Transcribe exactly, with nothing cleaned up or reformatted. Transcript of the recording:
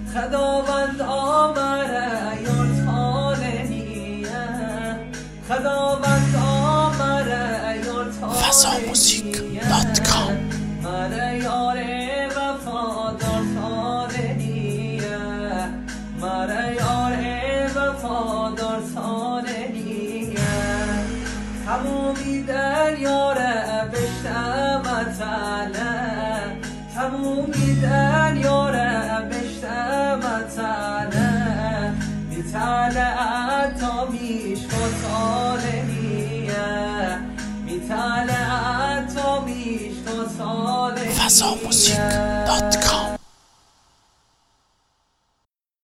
خداوند آمره یار تانیه خداوند آمره یار تانیه فضا موزیک دات کام مره یار وفادار تانیه مره یار وفادار تانیه تمومی دریاره بشتمتنه تمومی دریاره بشتمتنه میتله تا میشکتانیه میتله تا میشکتانیه فضا موزیک